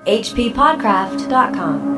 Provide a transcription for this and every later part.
hppodcraft.com.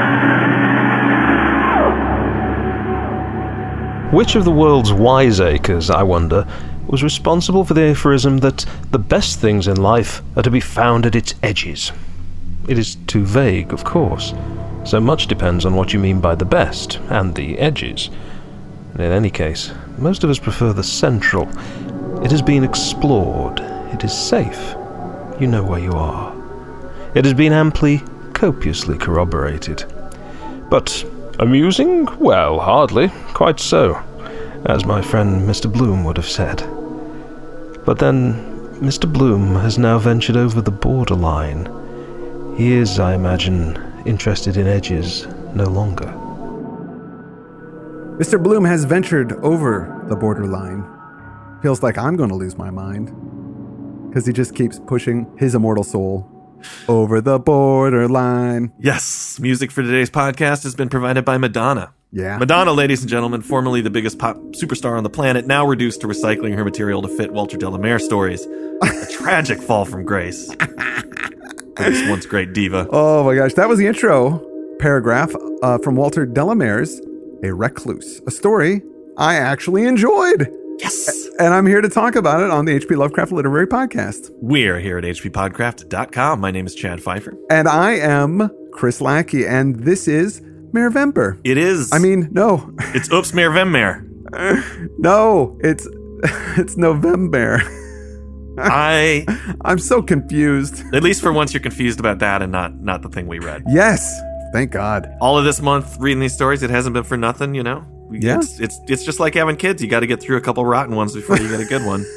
Which of the world's wiseacres, I wonder, was responsible for the aphorism that the best things in life are to be found at its edges? It is too vague, of course. So much depends on what you mean by the best and the edges. And in any case, most of us prefer the central. It has been explored. It is safe. You know where you are. It has been amply, copiously corroborated. But amusing? Well, hardly. Quite so, as my friend Mr. Bloom would have said. But then, Mr. Bloom has now ventured over the borderline. He is, I imagine, interested in edges no longer. Mr. Bloom has ventured over the borderline. Feels like I'm going to lose my mind. Because he just keeps pushing his immortal soul over the borderline. Yes, music for today's podcast has been provided by Madonna. Yeah. Madonna, ladies and gentlemen, formerly the biggest pop superstar on the planet, now reduced to recycling her material to fit Walter Delamere stories. A tragic fall from grace for this once great diva. Oh my gosh, that was the intro paragraph from Walter Delamere's A Recluse, a story I actually enjoyed. Yes! And I'm here to talk about it on the H.P. Lovecraft Literary Podcast. We're here at hppodcraft.com. My name is Chad Pfeiffer. And I am Chris Lackey, and this is Mervember. It is. I mean, no. It's Oops Mervember. No, it's November. I'm so confused. At least for once you're confused about that and not the thing we read. Yes, thank God. All of this month reading these stories, it hasn't been for nothing, you know? Yeah. It's just like having kids. You got to get through a couple rotten ones before you get a good one.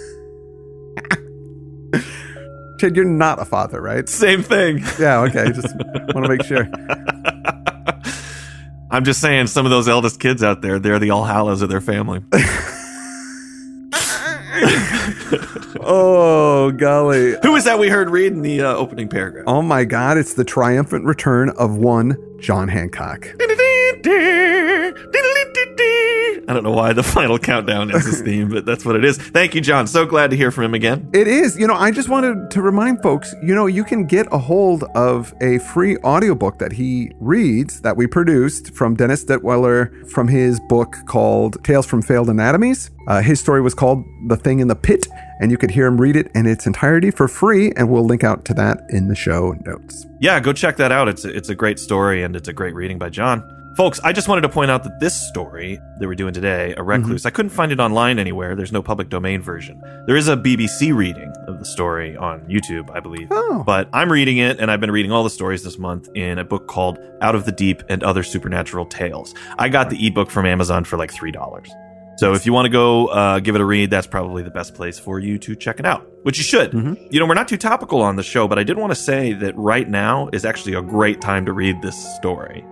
Chad, you're not a father, right? Same thing. Yeah, okay. Just want to make sure. I'm just saying, some of those eldest kids out there, they're the All Hallows of their family. Oh, golly. Who is that we heard read in the opening paragraph? Oh, my God. It's the triumphant return of one John Hancock. I don't know why the final countdown is this theme, but that's what it is. Thank you, John. So glad to hear from him again. It is. You know, I just wanted to remind folks, you know, you can get a hold of a free audiobook that he reads that we produced from Dennis Detweiler from his book called Tales from Failed Anatomies. His story was called The Thing in the Pit, and you could hear him read it in its entirety for free, and we'll link out to that in the show notes. Yeah, go check that out. It's a great story, and it's a great reading by John. Folks, I just wanted to point out that this story that we're doing today, A Recluse, I couldn't find it online anywhere. There's no public domain version. There is a BBC reading of the story on YouTube, I believe. Oh. But I'm reading it, and I've been reading all the stories this month in a book called Out of the Deep and Other Supernatural Tales. I got the ebook from Amazon for like $3. So if you want to go give it a read, that's probably the best place for you to check it out, which you should. Mm-hmm. You know, we're not too topical on the show, but I did want to say that right now is actually a great time to read this story.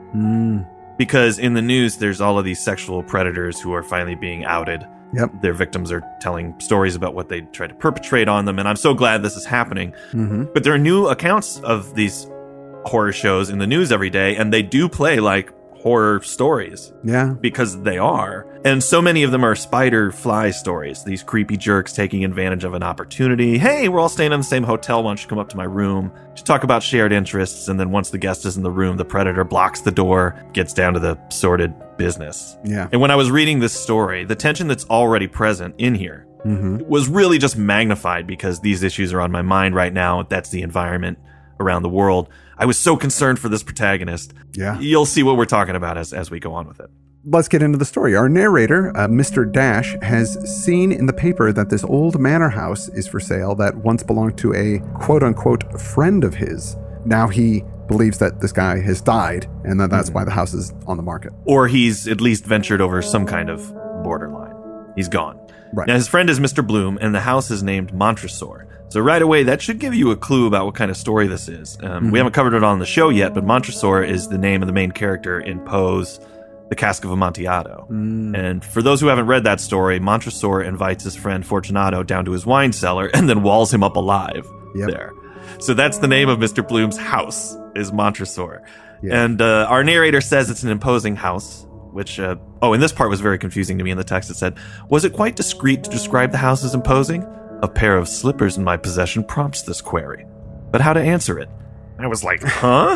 Because in the news, there's all of these sexual predators who are finally being outed. Yep. Their victims are telling stories about what they tried to perpetrate on them, and I'm so glad this is happening. Mm-hmm. But there are new accounts of these horror shows in the news every day, and they do play like horror stories. Yeah. Because they are. And so many of them are spider fly stories. These creepy jerks taking advantage of an opportunity. Hey, we're all staying in the same hotel. Why don't you come up to my room to talk about shared interests? And then once the guest is in the room, the predator blocks the door, gets down to the sordid business. Yeah. And when I was reading this story, the tension that's already present in here was really just magnified because these issues are on my mind right now. That's the environment around the world. I was so concerned for this protagonist. Yeah. You'll see what we're talking about as we go on with it. Let's get into the story. Our narrator, Mr. Dash, has seen in the paper that this old manor house is for sale that once belonged to a quote-unquote friend of his. Now he believes that this guy has died and that's why the house is on the market. Or he's at least ventured over some kind of borderline. He's gone. Right. Now, his friend is Mr. Bloom, and the house is named Montresor. So right away, that should give you a clue about what kind of story this is. We haven't covered it on the show yet, but Montresor is the name of the main character in Poe's The Cask of Amontillado. And for those who haven't read that story, Montresor invites his friend Fortunato down to his wine cellar and then walls him up alive there. So that's the name of Mr. Bloom's house, is Montresor. Yeah. And our narrator says it's an imposing house, which, and this part was very confusing to me in the text. It said, was it quite discreet to describe the house as imposing? A pair of slippers in my possession prompts this query. But how to answer it? I was like, huh?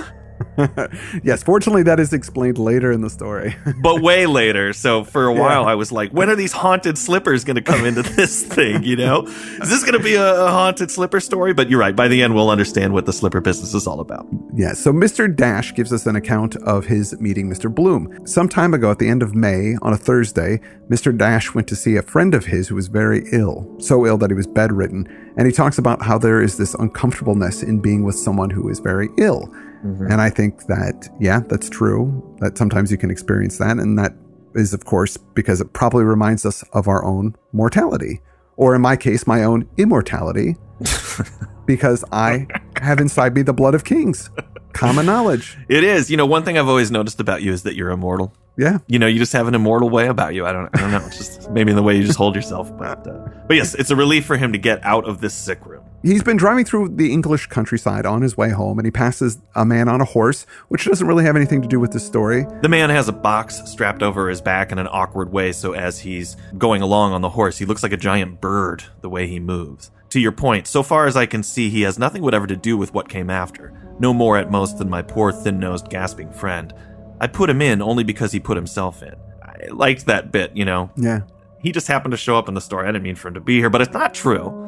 Yes, fortunately that is explained later in the story. But way later. So for a while I was like, when are these haunted slippers going to come into this thing, you know? Is this going to be a haunted slipper story? But you're right. By the end, we'll understand what the slipper business is all about. Yeah, so Mr. Dash gives us an account of his meeting Mr. Bloom. Some time ago at the end of May, on a Thursday, Mr. Dash went to see a friend of his who was very ill, so ill that he was bedridden. And he talks about how there is this uncomfortableness in being with someone who is very ill. Mm-hmm. And I think that, yeah, that's true, that sometimes you can experience that. And that is, of course, because it probably reminds us of our own mortality. Or in my case, my own immortality, because I have inside me the blood of kings. Common knowledge. It is. You know, one thing I've always noticed about you is that you're immortal. Yeah. You know, you just have an immortal way about you. I don't know. It's just maybe in the way you just hold yourself. But yes, it's a relief for him to get out of this sick room. He's been driving through the English countryside on his way home, and he passes a man on a horse, which doesn't really have anything to do with this story. The man has a box strapped over his back in an awkward way, so as he's going along on the horse, he looks like a giant bird the way he moves. To your point, so far as I can see, he has nothing whatever to do with what came after. No more at most than my poor thin-nosed gasping friend. I put him in only because he put himself in. I liked that bit, you know. Yeah. He just happened to show up in the story. I didn't mean for him to be here, but it's not true.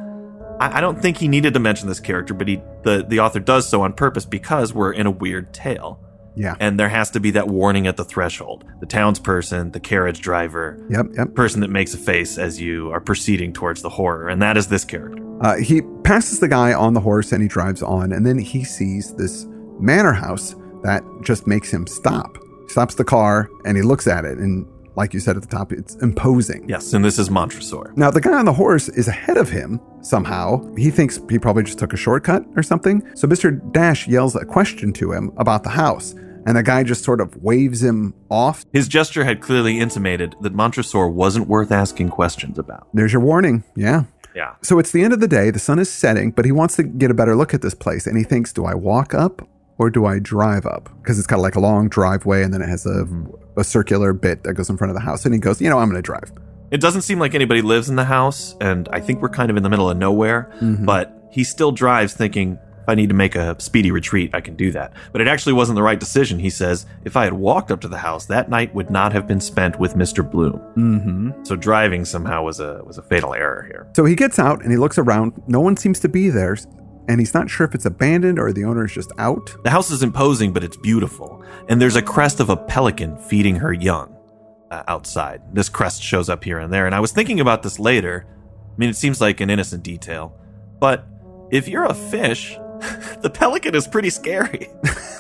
I don't think he needed to mention this character, but the author does so on purpose because we're in a weird tale. Yeah. And there has to be that warning at the threshold. The townsperson, the carriage driver, yep. person that makes a face as you are proceeding towards the horror, and that is this character. He passes the guy on the horse and he drives on, and then he sees this manor house that just makes him stop. He stops the car and he looks at it, and like you said at the top, it's imposing. Yes, and this is Montresor. Now, the guy on the horse is ahead of him somehow. He thinks he probably just took a shortcut or something. So Mr. Dash yells a question to him about the house, and the guy just sort of waves him off. His gesture had clearly intimated that Montresor wasn't worth asking questions about. There's your warning. Yeah. Yeah. So it's the end of the day. The sun is setting, but he wants to get a better look at this place, and he thinks, do I walk up or do I drive up? Because it's got like a long driveway, and then it has a circular bit that goes in front of the house. And he goes, I'm going to drive. It doesn't seem like anybody lives in the house, and I think we're kind of in the middle of nowhere, but he still drives thinking, if I need to make a speedy retreat, I can do that. But it actually wasn't the right decision. He says, if I had walked up to the house, that night would not have been spent with Mr. Bloom. Mm-hmm. So driving somehow was a fatal error here. So he gets out and he looks around. No one seems to be there. And he's not sure if it's abandoned or the owner is just out. The house is imposing, but it's beautiful. And there's a crest of a pelican feeding her young outside. This crest shows up here and there. And I was thinking about this later. I mean, it seems like an innocent detail. But if you're a fish, the pelican is pretty scary.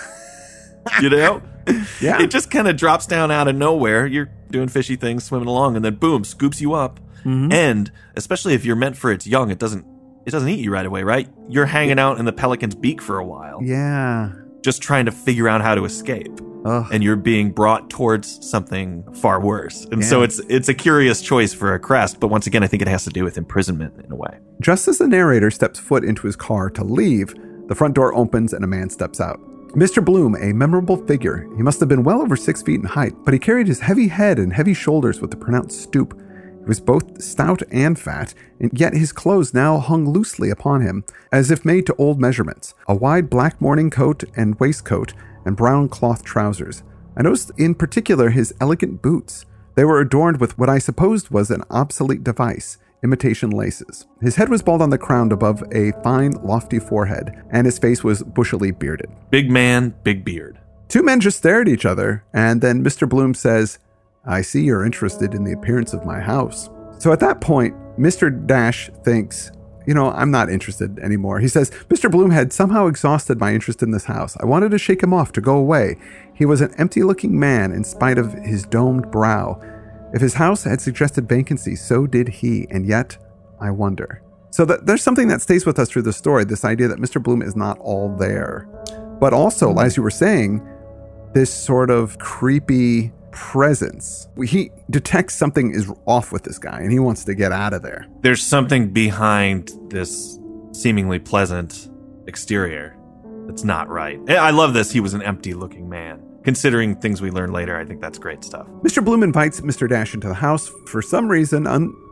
You know? Yeah. It just kind of drops down out of nowhere. You're doing fishy things, swimming along, and then boom, scoops you up. Mm-hmm. And especially if you're meant for its young, it doesn't eat you right away, right? You're hanging out in the pelican's beak for a while. Yeah. Just trying to figure out how to escape. Ugh. And you're being brought towards something far worse. And so it's a curious choice for a crest, but once again, I think it has to do with imprisonment in a way. Just as the narrator steps foot into his car to leave, the front door opens and a man steps out. Mr. Bloom, a memorable figure. He must have been well over 6 feet in height, but he carried his heavy head and heavy shoulders with a pronounced stoop. He was both stout and fat, and yet his clothes now hung loosely upon him, as if made to old measurements. A wide black morning coat and waistcoat, and brown cloth trousers. I noticed in particular his elegant boots. They were adorned with what I supposed was an obsolete device, imitation laces. His head was bald on the crown above a fine, lofty forehead, and his face was bushily bearded. Big man, big beard. Two men just stare at each other, and then Mr. Bloom says, I see you're interested in the appearance of my house. So at that point, Mr. Dash thinks, I'm not interested anymore. He says, Mr. Bloom had somehow exhausted my interest in this house. I wanted to shake him off to go away. He was an empty-looking man in spite of his domed brow. If his house had suggested vacancy, so did he, and yet, I wonder. So there's something that stays with us through the story, this idea that Mr. Bloom is not all there. But also, as you were saying, this sort of creepy presence. He detects something is off with this guy, and he wants to get out of there. There's something behind this seemingly pleasant exterior that's not right. I love this. He was an empty-looking man. Considering things we learn later, I think that's great stuff. Mr. Bloom invites Mr. Dash into the house. For some reason,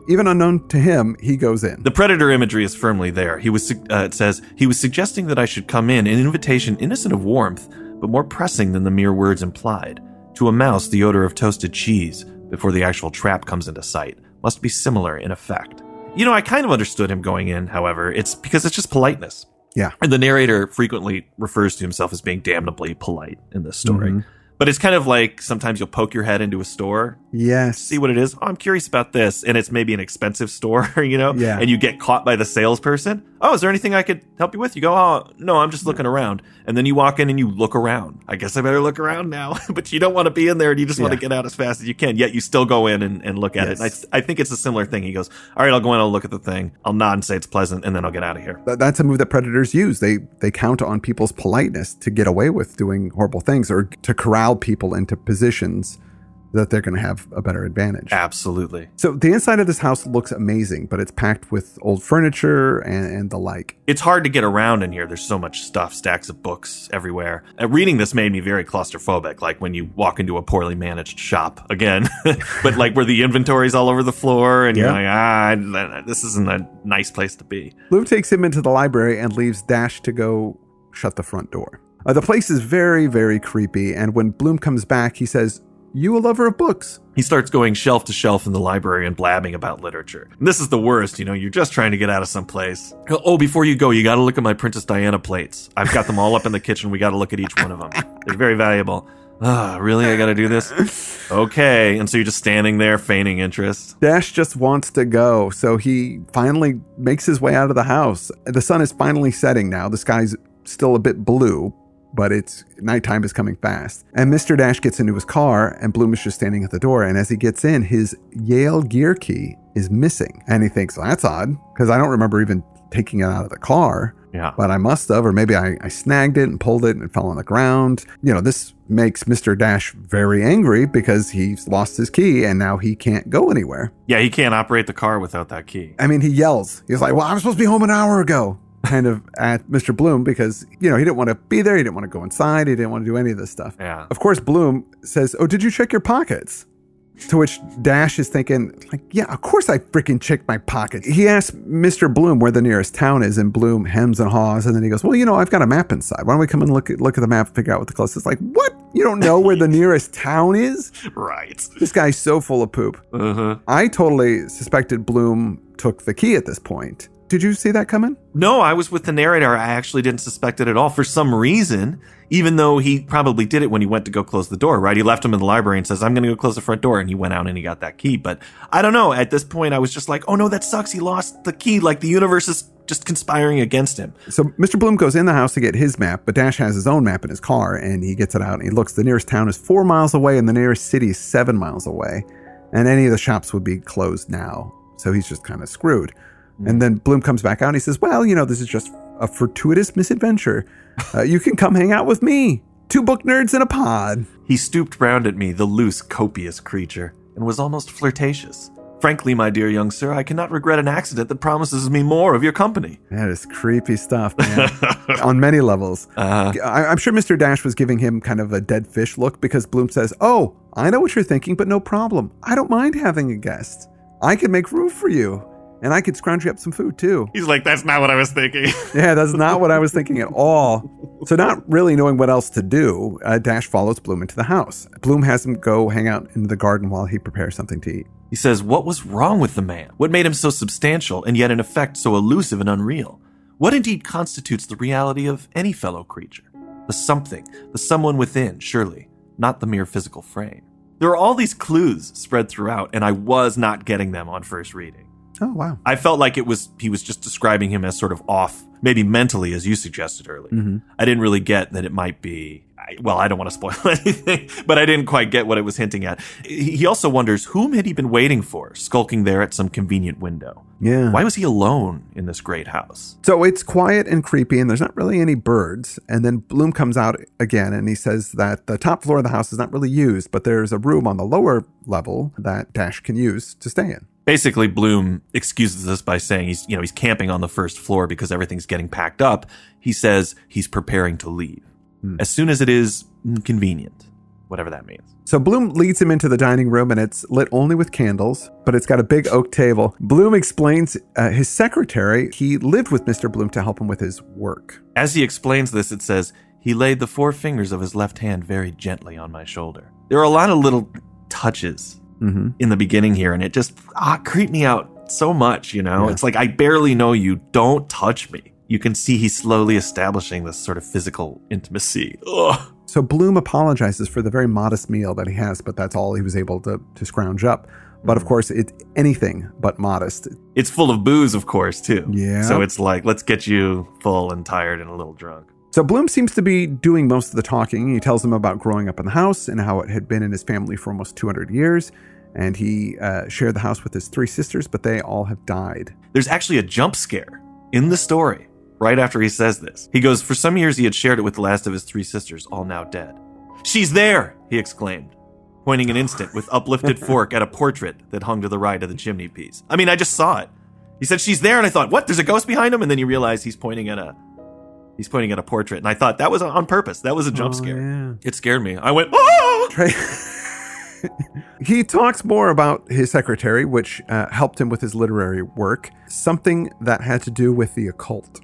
even unknown to him, he goes in. The predator imagery is firmly there. It says, he was suggesting that I should come in, an invitation innocent of warmth, but more pressing than the mere words implied. To a mouse, the odor of toasted cheese, before the actual trap comes into sight, must be similar in effect. I kind of understood him going in, however. It's because it's just politeness. Yeah. And the narrator frequently refers to himself as being damnably polite in this story. Mm-hmm. But it's kind of like sometimes you'll poke your head into a store. Yes. See what it is. Oh, I'm curious about this. And it's maybe an expensive store, Yeah. And you get caught by the salesperson. Oh, is there anything I could help you with? You go, oh, no, I'm just looking around. And then you walk in and you look around. I guess I better look around now. But you don't want to be in there and you just want to get out as fast as you can. Yet you still go in and look at it. And I think it's a similar thing. He goes, all right, I'll go in, I'll look at the thing. I'll nod and say it's pleasant, and then I'll get out of here. That's a move that predators use. They count on people's politeness to get away with doing horrible things or to corral people into positions that they're going to have a better advantage. Absolutely. So the inside of this house looks amazing, but it's packed with old furniture and the like. It's hard to get around in here. There's so much stuff, stacks of books everywhere. Reading this made me very claustrophobic, like when you walk into a poorly managed shop again, but like where the inventory's all over the floor and you're like, this isn't a nice place to be. Bloom takes him into the library and leaves Dash to go shut the front door. The place is very, very creepy, and when Bloom comes back, he says, "You a lover of books?" He starts going shelf to shelf in the library and blabbing about literature. And this is the worst, you're just trying to get out of some place. Oh, before you go, you got to look at my Princess Diana plates. I've got them all up in the kitchen. We got to look at each one of them. They're very valuable. Really? I got to do this? Okay. And so you're just standing there feigning interest. Dash just wants to go, so he finally makes his way out of the house. The sun is finally setting now. The sky's still a bit blue, but nighttime is coming fast. And Mr. Dash gets into his car, and Bloom is just standing at the door. And as he gets in, his Yale gear key is missing. And he thinks, well, that's odd, because I don't remember even taking it out of the car. Yeah. But I must have, or maybe I snagged it and pulled it and it fell on the ground. This makes Mr. Dash very angry because he's lost his key and now he can't go anywhere. Yeah, he can't operate the car without that key. I mean, he yells. He's like, well, I'm supposed to be home an hour ago. Kind of at Mr. Bloom because, he didn't want to be there. He didn't want to go inside. He didn't want to do any of this stuff. Yeah. Of course, Bloom says, oh, did you check your pockets? To which Dash is thinking, like, yeah, of course I freaking checked my pockets. He asks Mr. Bloom where the nearest town is, and Bloom hems and haws, and then he goes, well, I've got a map inside. Why don't we come and look at the map and figure out what the closest is? Like, what? You don't know where the nearest town is? Right. This guy's so full of poop. Uh-huh. I totally suspected Bloom took the key at this point. Did you see that coming? No, I was with the narrator. I actually didn't suspect it at all. For some reason, even though he probably did it when he went to go close the door, right? He left him in the library and says, I'm going to go close the front door. And he went out and he got that key. But I don't know. At this point, I was just like, oh no, that sucks. He lost the key. Like the universe is just conspiring against him. So Mr. Bloom goes in the house to get his map, but Dash has his own map in his car and he gets it out and he looks. The nearest town is 4 miles away and the nearest city is 7 miles away. And any of the shops would be closed now. So he's just kind of screwed. And then Bloom comes back out and he says, well, this is just a fortuitous misadventure. You can come hang out with me. 2 book nerds in a pod. He stooped round at me, the loose, copious creature, and was almost flirtatious. Frankly, my dear young sir, I cannot regret an accident that promises me more of your company. That is creepy stuff, man. On many levels. I'm sure Mr. Dash was giving him kind of a dead fish look because Bloom says, oh, I know what you're thinking, but no problem. I don't mind having a guest. I could make room for you. And I could scrounge you up some food, too. He's like, that's not what I was thinking. Yeah, that's not what I was thinking at all. So not really knowing what else to do, Dash follows Bloom into the house. Bloom has him go hang out in the garden while he prepares something to eat. He says, what was wrong with the man? What made him so substantial and yet in effect so elusive and unreal? What indeed constitutes the reality of any fellow creature? The something, the someone within, surely, not the mere physical frame. There are all these clues spread throughout, and I was not getting them on first reading. Oh, wow. I felt like he was just describing him as sort of off, maybe mentally, as you suggested earlier. Mm-hmm. I didn't really get that it might be, I don't want to spoil anything, but I didn't quite get what it was hinting at. He also wonders, whom had he been waiting for, skulking there at some convenient window? Yeah. Why was he alone in this great house? So it's quiet and creepy, and there's not really any birds. And then Bloom comes out again, and he says that the top floor of the house is not really used, but there's a room on the lower level that Dash can use to stay in. Basically, Bloom excuses this by saying he's camping on the first floor because everything's getting packed up. He says he's preparing to leave as soon as it is convenient. whatever that means. So Bloom leads him into the dining room, and it's lit only with candles, but it's got a big oak table. Bloom explains his secretary, he lived with Mr. Bloom to help him with his work. As he explains this, it says, he laid the 4 fingers of his left hand very gently on my shoulder. There are a lot of little touches in the beginning here, and it just creeped me out so much, you know? Yeah. It's like, I barely know you. Don't touch me. You can see he's slowly establishing this sort of physical intimacy. Ugh. So Bloom apologizes for the very modest meal that he has, but that's all he was able to scrounge up. But of course, it's anything but modest. It's full of booze, of course, too. Yeah. So it's like, let's get you full and tired and a little drunk. So Bloom seems to be doing most of the talking. He tells him about growing up in the house and how it had been in his family for almost 200 years. And he shared the house with his 3 sisters, but they all have died. There's actually a jump scare in the story. Right after he says this, he goes, for some years he had shared it with the last of his 3 sisters, all now dead. She's there, he exclaimed, pointing an instant with uplifted fork at a portrait that hung to the right of the chimney piece. I mean, I just saw it. He said, she's there, and I thought, what, there's a ghost behind him? And then you realize he's pointing at a portrait, and I thought that was on purpose. That was a jump scare. Yeah. It scared me. I went, oh! He talks more about his secretary, which helped him with his literary work, something that had to do with the occult.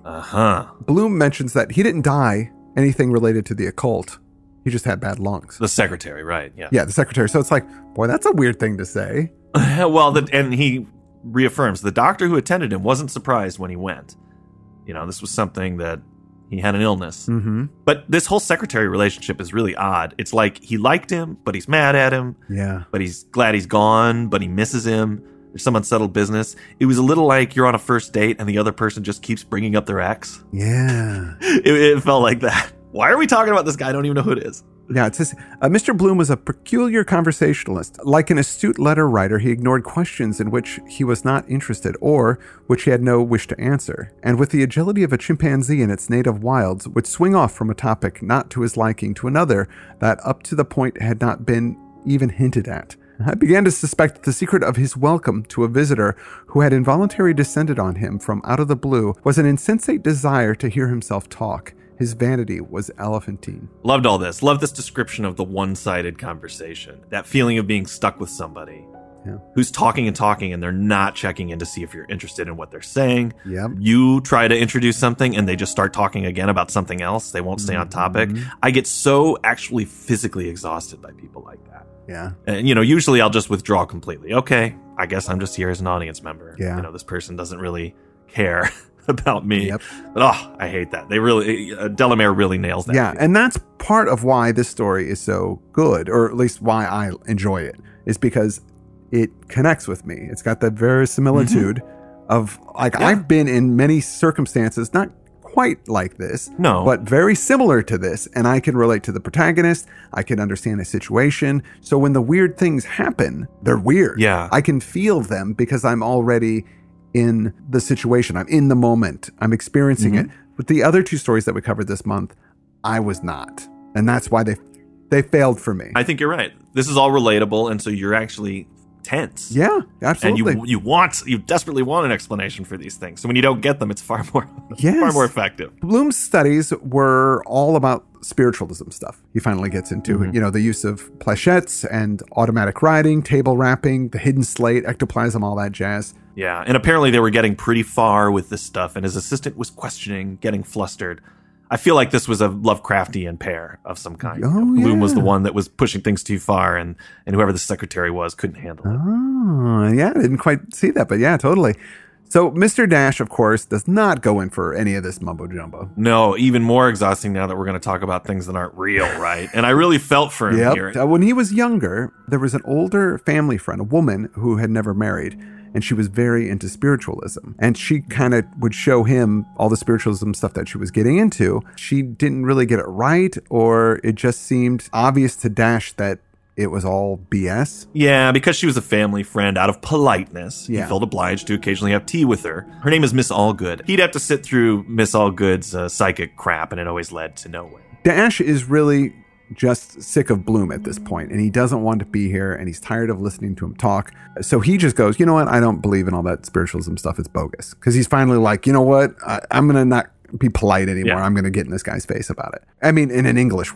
Bloom mentions that he didn't die anything related to the occult. He just had bad lungs. The secretary, right? Yeah. Yeah, the secretary. So it's like, boy, that's a weird thing to say. Well, and he reaffirms the doctor who attended him wasn't surprised when he went. You know, this was something that he had an illness. But this whole secretary relationship is really odd. It's like he liked him, but he's mad at him. Yeah. But he's glad he's gone, but he misses him. There's some unsettled business. It was a little like you're on a first date and the other person just keeps bringing up their ex. Yeah. It felt like that. Why are we talking about this guy? I don't even know who it is. Yeah, it says, Mr. Bloom was a peculiar conversationalist. Like an astute letter writer, he ignored questions in which he was not interested or which he had no wish to answer. And with the agility of a chimpanzee in its native wilds, would swing off from a topic not to his liking to another that up to the point had not been even hinted at. I began to suspect that the secret of his welcome to a visitor who had involuntarily descended on him from out of the blue was an insensate desire to hear himself talk. His vanity was elephantine. Loved all this. Loved this description of the one-sided conversation. That feeling of being stuck with somebody who's talking and they're not checking in to see if you're interested in what they're saying. Yep. You try to introduce something and they just start talking again about something else. They won't stay on topic. I get so actually physically exhausted by people like that. Yeah. And, you know, usually I'll just withdraw completely. Okay, I guess I'm just here as an audience member. Yeah. You know, this person doesn't really care about me. Yep. But I hate that. They really, Delamere really nails that. Yeah, feeling. and that's part of why this story is so good, or at least why I enjoy it, is because it connects with me. It's got that verisimilitude of, like, I've been in many circumstances, not quite like this, but very similar to this, and I can relate to the protagonist. I can understand a situation. So when the weird things happen, they're weird. Yeah. I can feel them because I'm already in the situation. I'm in the moment. I'm experiencing it. But the other 2 stories that we covered this month, I was not. And that's why they failed for me. I think you're right. This is all relatable, and so you're actually tense. Yeah, absolutely. And you desperately want an explanation for these things. So when you don't get them, it's far more effective. Bloom's studies were all about spiritualism stuff. He finally gets into, you know, the use of planchettes and automatic writing, table rapping, the hidden slate, ectoplasm, all that jazz. Yeah, and apparently they were getting pretty far with this stuff, and his assistant was questioning, getting flustered. I feel like this was a Lovecraftian pair of some kind. Bloom was the one that was pushing things too far, and whoever the secretary was couldn't handle it. Oh, yeah, I didn't quite see that, but yeah, totally. So Mr. Dash, of course, does not go in for any of this mumbo-jumbo. No, even more exhausting now that we're going to talk about things that aren't real, right? And I really felt for him here. When he was younger, there was an older family friend, a woman who had never married, and she was very into spiritualism. And she kind of would show him all the spiritualism stuff that she was getting into. She didn't really get it right, or it just seemed obvious to Dash that it was all BS. Yeah, because she was a family friend, out of politeness, he Yeah. felt obliged to occasionally have tea with her. Her name is Miss Allgood. He'd have to sit through Miss Allgood's psychic crap, and it always led to nowhere. Dash is really just sick of Bloom at this point, and he doesn't want to be here, and he's tired of listening to him talk. So he just goes, you know what? I don't believe in all that spiritualism stuff. It's bogus. Because he's finally like, you know what? I'm going to not be polite anymore. Yeah. I'm going to get in this guy's face about it. I mean, in an English way.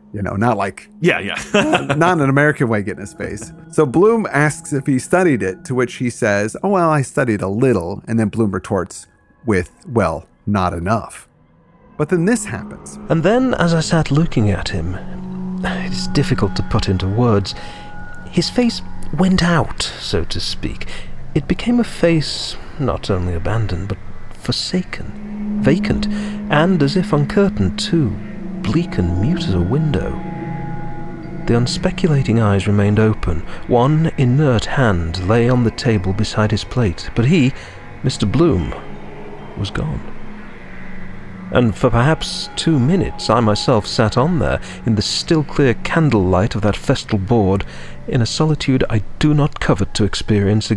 Not like Yeah. not an American way getting his face. So Bloom asks if he studied it, to which he says, "Oh, well, I studied a little." And then Bloom retorts with, "Well, not enough." But then this happens. And then, as I sat looking at him, it is difficult to put into words, his face went out, so to speak. It became a face not only abandoned, but forsaken, vacant, and as if uncurtained too, bleak and mute as a window. The unspeculating eyes remained open. One inert hand lay on the table beside his plate, but he, Mr. Bloom, was gone. And for perhaps 2 minutes I myself sat on there, in the still clear candlelight of that festal board, in a solitude I do not covet to experience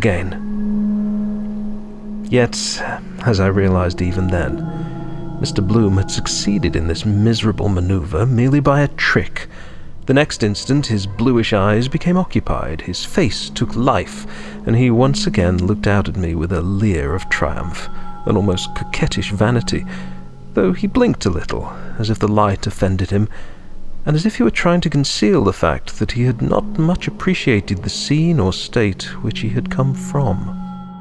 again. Yet, as I realized even then, Mr. Bloom had succeeded in this miserable maneuver merely by a trick. The next instant his bluish eyes became occupied, his face took life, and he once again looked out at me with a leer of triumph, an almost coquettish vanity, though he blinked a little, as if the light offended him, and as if he were trying to conceal the fact that he had not much appreciated the scene or state which he had come from.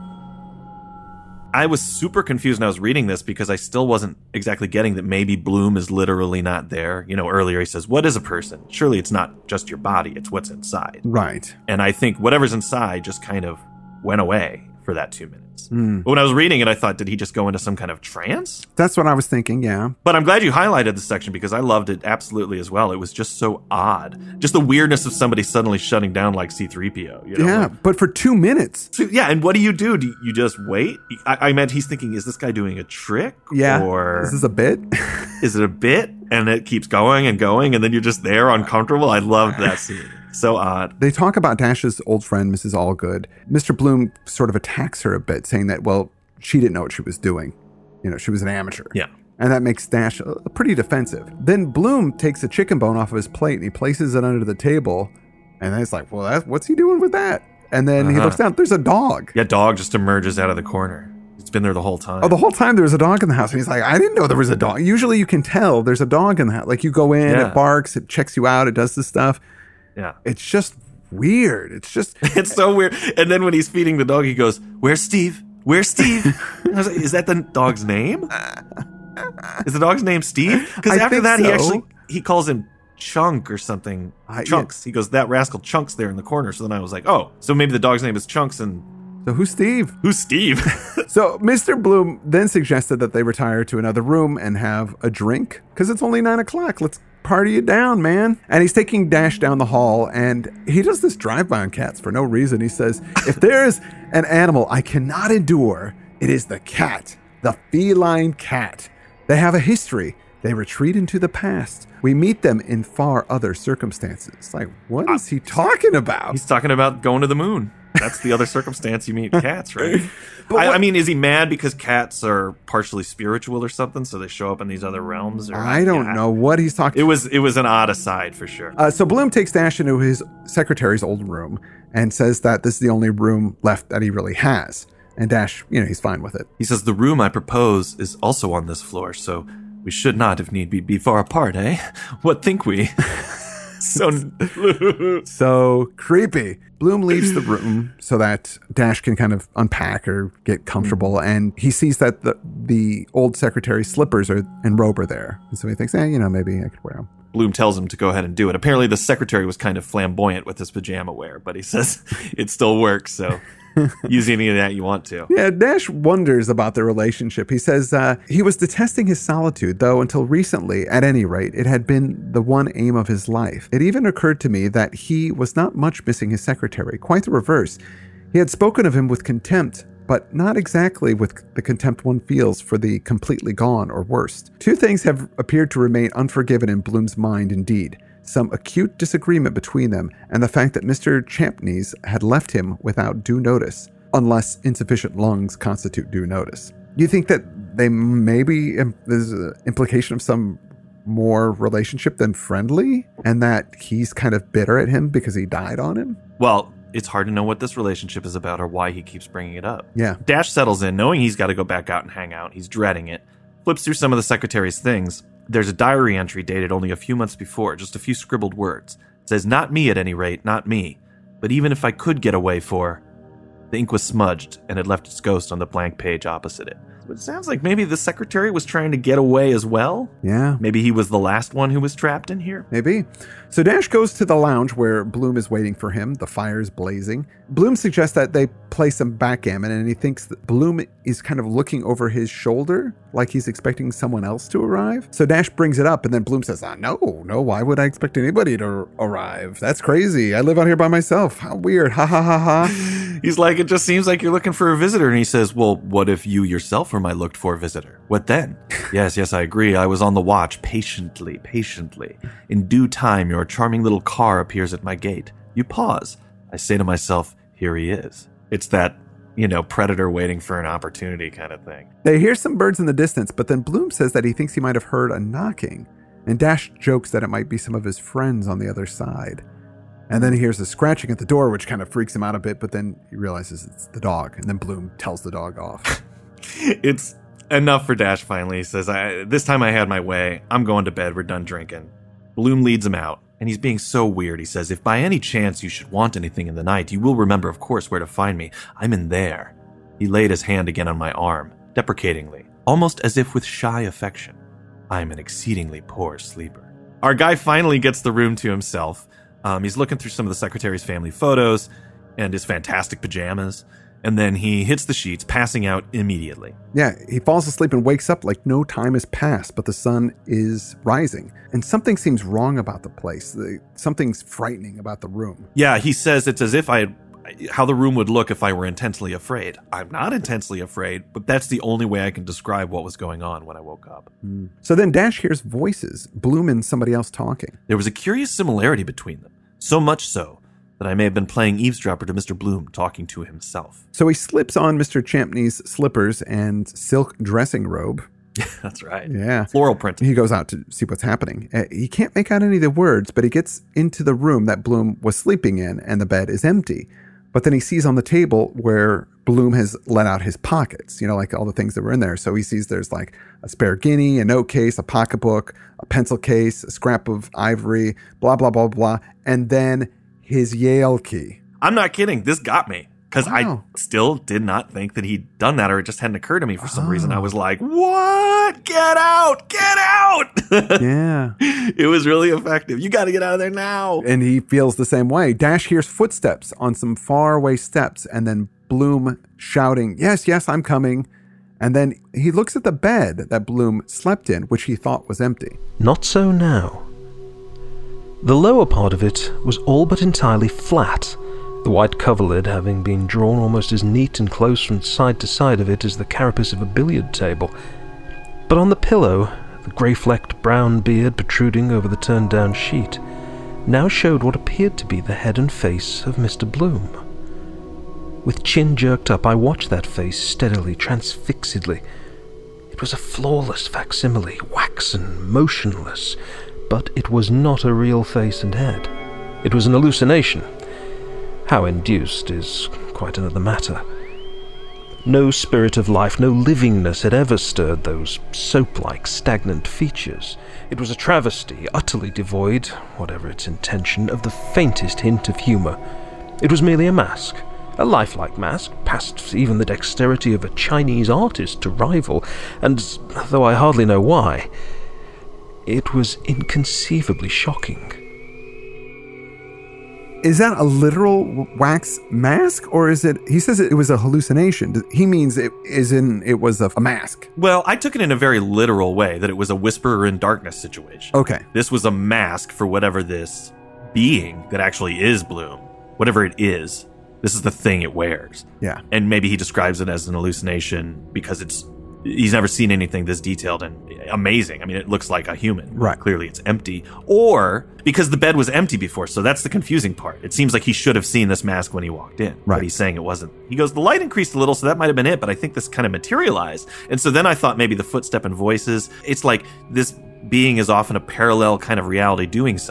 I was super confused when I was reading this because I still wasn't exactly getting that maybe Bloom is literally not there. Earlier he says, what is a person? Surely it's not just your body, it's what's inside. Right. And I think whatever's inside just kind of went away for that 2 minutes. But when I was reading it, I thought, did he just go into some kind of trance? That's what I was thinking, yeah. But I'm glad you highlighted this section because I loved it absolutely as well. It was just so odd. Just the weirdness of somebody suddenly shutting down like C-3PO. Yeah, but for 2 minutes. So, yeah, and what do? Do you just wait? I meant he's thinking, is this guy doing a trick? Yeah. Or is this a bit? Is it a bit? And it keeps going and going, and then you're just there uncomfortable. I loved that scene. So odd. They talk about Dash's old friend, Mrs. Allgood. Mr. Bloom sort of attacks her a bit, saying that, well, she didn't know what she was doing. She was an amateur. Yeah. And that makes Dash pretty defensive. Then Bloom takes a chicken bone off of his plate and he places it under the table. And then it's like, well, what's he doing with that? And then he looks down. There's a dog. Yeah, dog just emerges out of the corner. It's been there the whole time. Oh, the whole time there was a dog in the house. And he's like, I didn't know there was a dog. Usually you can tell there's a dog in the house. Like you go in, it barks, it checks you out, it does this stuff. Yeah. It's just weird. It's so weird. And then when he's feeding the dog, he goes, "Where's Steve? Where's Steve?" I was like, is that the dog's name? Is the dog's name Steve? Because after that, so. he calls him Chunk or something. Chunks. Yeah. He goes, that rascal Chunks there in the corner. So then I was like, oh, so maybe the dog's name is Chunks. And so who's Steve? Who's Steve? So Mr. Bloom then suggested that they retire to another room and have a drink because it's only 9 o'clock. Let's party it down, man. And he's taking Dash down the hall and he does this drive-by on cats for no reason. He says, if there is an animal I cannot endure, it is the cat, the feline cat. They have a history. They retreat into the past. We meet them in far other circumstances. Like, what is he talking about? He's talking about going to the moon. That's the other circumstance you meet cats, right? I mean, is he mad because cats are partially spiritual or something, so they show up in these other realms? Or, I don't know what he's talking about. It was an odd aside for sure. So Bloom takes Dash into his secretary's old room and says that this is the only room left that he really has. And Dash, he's fine with it. He says, the room I propose is also on this floor, so we should not, if need be far apart, eh? What think we? So creepy. Bloom leaves the room so that Dash can kind of unpack or get comfortable, and he sees that the old secretary's slippers and robe are there. And so he thinks, maybe I could wear them. Bloom tells him to go ahead and do it. Apparently the secretary was kind of flamboyant with his pajama wear, but he says it still works, so use any of that you want to. Yeah, Dash wonders about their relationship. He says he was detesting his solitude, though until recently, at any rate, it had been the one aim of his life. It even occurred to me that he was not much missing his secretary. Quite the reverse. He had spoken of him with contempt, but not exactly with the contempt one feels for the completely gone or worst. Two things have appeared to remain unforgiven in Bloom's mind indeed. Some acute disagreement between them, and the fact that Mr. Champneys had left him without due notice, unless insufficient lungs constitute due notice. Do you think that they maybe there's an implication of some more relationship than friendly, and that he's kind of bitter at him because he died on him? Well, it's hard to know what this relationship is about or why he keeps bringing it up. Yeah. Dash settles in, knowing he's got to go back out and hang out. He's dreading it. Flips through some of the secretary's things. there's a diary entry dated only a few months before, just a few scribbled words. It says, "Not me at any rate, not me. But even if I could get away for..." The ink was smudged and had left its ghost on the blank page opposite it. It sounds like maybe the secretary was trying to get away as well. Yeah. Maybe he was the last one who was trapped in here. Maybe. So Dash goes to the lounge where Bloom is waiting for him. The fire's blazing. Bloom suggests that they play some backgammon, and he thinks that Bloom is kind of looking over his shoulder, like he's expecting someone else to arrive. So Dash brings it up, and then Bloom says, no, why would I expect anybody to arrive? That's crazy. I live out here by myself. How weird. Ha ha ha ha. He's like, "It just seems like you're looking for a visitor." And he says, "Well, what if you yourself were my looked-for visitor? What then?" Yes, I agree. I was on the watch, patiently. In due time, your charming little car appears at my gate. You pause. I say to myself, here he is. It's that, predator waiting for an opportunity kind of thing. They hear some birds in the distance, but then Bloom says that he thinks he might have heard a knocking. And Dash jokes that it might be some of his friends on the other side. And then he hears a scratching at the door, which kind of freaks him out a bit, but then he realizes it's the dog. And then Bloom tells the dog off. It's enough for Dash finally. He says, "This time I had my way. I'm going to bed. We're done drinking." Bloom leads him out, and he's being so weird. He says, "If by any chance you should want anything in the night, you will remember, of course, where to find me. I'm in there." He laid his hand again on my arm, deprecatingly, almost as if with shy affection. "I'm an exceedingly poor sleeper." Our guy finally gets the room to himself. He's looking through some of the secretary's family photos and his fantastic pajamas, and then he hits the sheets, passing out immediately. Yeah, he falls asleep and wakes up like no time has passed, but the sun is rising. And something seems wrong about the place. Something's frightening about the room. Yeah, he says it's as if how the room would look if I were intensely afraid. I'm not intensely afraid, but that's the only way I can describe what was going on when I woke up. So then Dash hears voices, Bloom and somebody else talking. There was a curious similarity between them, so much so that I may have been playing eavesdropper to Mr. Bloom talking to himself. So he slips on Mr. Champney's slippers and silk dressing robe. That's right. Yeah. Floral print. He goes out to see what's happening. He can't make out any of the words, but he gets into the room that Bloom was sleeping in, and the bed is empty. But then he sees on the table where Bloom has let out his pockets, like all the things that were in there. So he sees there's like a spare guinea, a note case, a pocketbook, a pencil case, a scrap of ivory, blah, blah, blah, blah. And then his Yale key. I'm not kidding. This got me. Because Wow. I still did not think that he'd done that, or it just hadn't occurred to me for some reason. I was like, what? Get out! Get out! Yeah. It was really effective. You got to get out of there now. And he feels the same way. Dash hears footsteps on some faraway steps, and then Bloom shouting, yes, I'm coming. And then he looks at the bed that Bloom slept in, which he thought was empty. Not so now. The lower part of it was all but entirely flat, the white coverlid having been drawn almost as neat and close from side to side of it as the carapace of a billiard table. But on the pillow, the grey-flecked brown beard protruding over the turned-down sheet now showed what appeared to be the head and face of Mr. Bloom. With chin jerked up, I watched that face steadily, transfixedly. It was a flawless facsimile, waxen, motionless, but it was not a real face and head. It was an hallucination. How induced is quite another matter. No spirit of life, no livingness had ever stirred those soap-like, stagnant features. It was a travesty, utterly devoid, whatever its intention, of the faintest hint of humour. It was merely a mask, a lifelike mask, past even the dexterity of a Chinese artist to rival, and, though I hardly know why, it was inconceivably shocking. Is that a literal wax mask, or is it? He says it was a hallucination. He means it was a mask. Well, I took it in a very literal way, that it was a whisperer in darkness situation. Okay. This was a mask for whatever this being that actually is Bloom, whatever it is. This is the thing it wears. Yeah. And maybe he describes it as an hallucination because he's never seen anything this detailed and amazing. I mean, it looks like a human. Right. Clearly it's empty. Or because the bed was empty before, so that's the confusing part. It seems like he should have seen this mask when he walked in. Right. But he's saying it wasn't. He goes, the light increased a little, so that might have been it, but I think this kind of materialized. And so then I thought maybe the footstep and voices, it's like this being is often a parallel kind of reality doing something.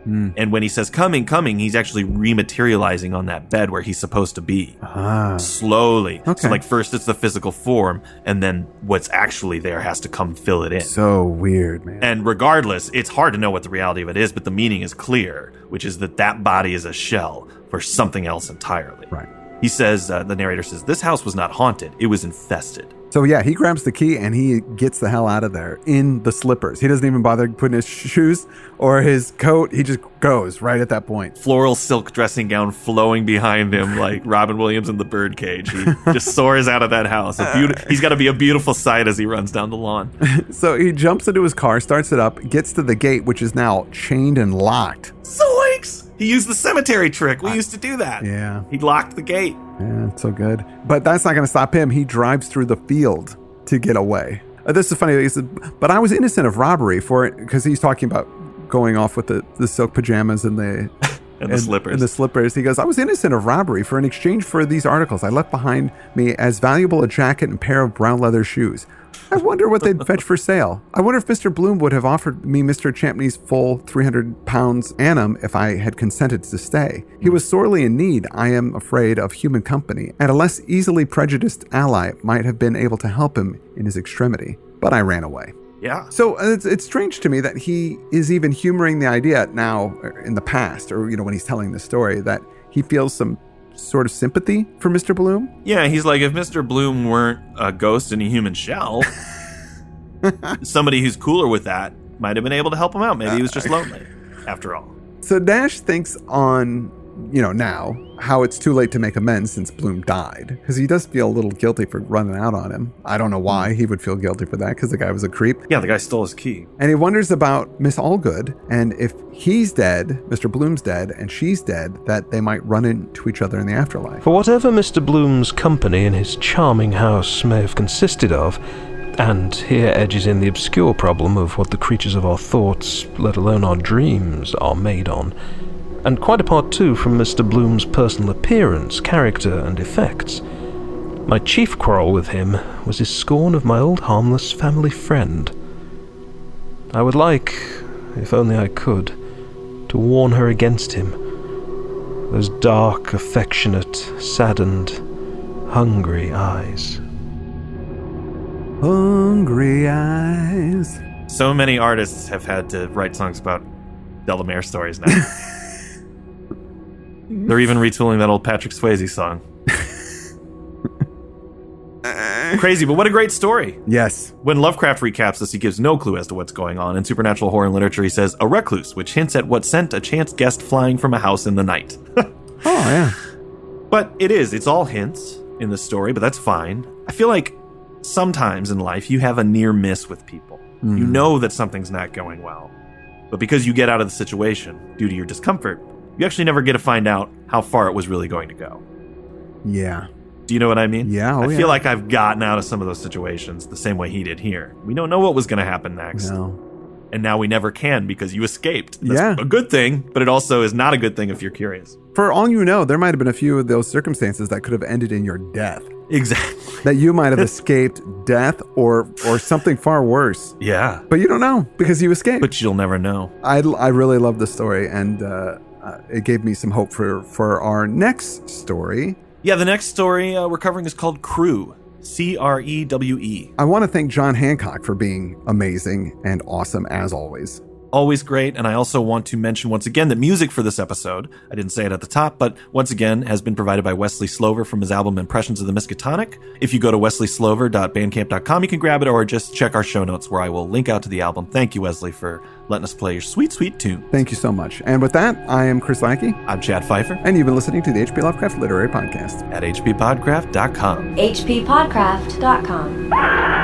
And when he says coming, he's actually rematerializing on that bed where he's supposed to be. Slowly. Okay. So like first it's the physical form, and then what's actually there has to come fill it in. So weird, man. And regardless, it's hard to know what the reality of it is, but the meaning is clear, which is that body is a shell for something else entirely. Right. He says, the narrator says, this house was not haunted, it was infested. So yeah, he grabs the key and he gets the hell out of there in the slippers. He doesn't even bother putting his shoes or his coat. He just goes right at that point. Floral silk dressing gown flowing behind him like Robin Williams in The Birdcage. He just soars out of that house. He's got to be a beautiful sight as he runs down the lawn. So he jumps into his car, starts it up, gets to the gate, which is now chained and locked. Zoinks! He used the cemetery trick. We used to do that. Yeah. He locked the gate. Yeah, it's so good. But that's not going to stop him. He drives through the field to get away. This is funny. He said, but I was innocent of robbery for it, because he's talking about going off with the silk pajamas and the and the slippers. And the slippers. He goes, I was innocent of robbery, for in exchange for these articles I left behind me as valuable a jacket and pair of brown leather shoes. I wonder what they'd fetch for sale. I wonder if Mr. Bloom would have offered me Mr. Champney's full 300 pounds annum if I had consented to stay. He was sorely in need, I am afraid, of human company, and a less easily prejudiced ally might have been able to help him in his extremity. But I ran away. Yeah. So it's strange to me that he is even humoring the idea now in the past, or, when he's telling the story, that he feels some sort of sympathy for Mr. Bloom. Yeah, he's like, if Mr. Bloom weren't a ghost in a human shell, somebody who's cooler with that might have been able to help him out. Maybe he was just lonely, after all. So Dash thinks on, now, how it's too late to make amends since Bloom died. Because he does feel a little guilty for running out on him. I don't know why he would feel guilty for that, because the guy was a creep. Yeah, the guy stole his key. And he wonders about Miss Allgood, and if he's dead, Mr. Bloom's dead, and she's dead, that they might run into each other in the afterlife. For whatever Mr. Bloom's company in his charming house may have consisted of, and here edges in the obscure problem of what the creatures of our thoughts, let alone our dreams, are made on, and quite apart too from Mr. Bloom's personal appearance, character, and effects, my chief quarrel with him was his scorn of my old harmless family friend. I would like, if only I could, to warn her against him. Those dark, affectionate, saddened, hungry eyes. Hungry eyes. So many artists have had to write songs about Delamere stories now. They're even retooling that old Patrick Swayze song. Crazy, but what a great story. Yes. When Lovecraft recaps this, he gives no clue as to what's going on. In supernatural horror and literature, he says, a recluse, which hints at what sent a chance guest flying from a house in the night. Oh, yeah. But it's all hints in the story, but that's fine. I feel like sometimes in life you have a near miss with people. You know that something's not going well. But because you get out of the situation due to your discomfort, you actually never get to find out how far it was really going to go. Yeah. Do you know what I mean? Yeah. I feel like I've gotten out of some of those situations the same way he did here. We don't know what was going to happen next. No. And now we never can because you escaped. That's a good thing, but it also is not a good thing if you're curious. For all you know, there might have been a few of those circumstances that could have ended in your death. Exactly. That you might have escaped death or something far worse. Yeah. But you don't know because you escaped. But you'll never know. I really love the story, and it gave me some hope for our next story. Yeah, the next story we're covering is called Crewe. Crewe. I want to thank John Hancock for being amazing and awesome as always. Always great, and I also want to mention once again that music for this episode, I didn't say it at the top, but once again has been provided by Wesley Slover from his album Impressions of the Miskatonic. If you go to wesleyslover.bandcamp.com, you can grab it, or just check our show notes where I will link out to the album. Thank you, Wesley, for letting us play your sweet, sweet tune. Thank you so much. And with that, I am Chris Lackey. I'm Chad Pfeiffer. And you've been listening to the H.P. Lovecraft Literary Podcast. At hppodcraft.com. hppodcraft.com.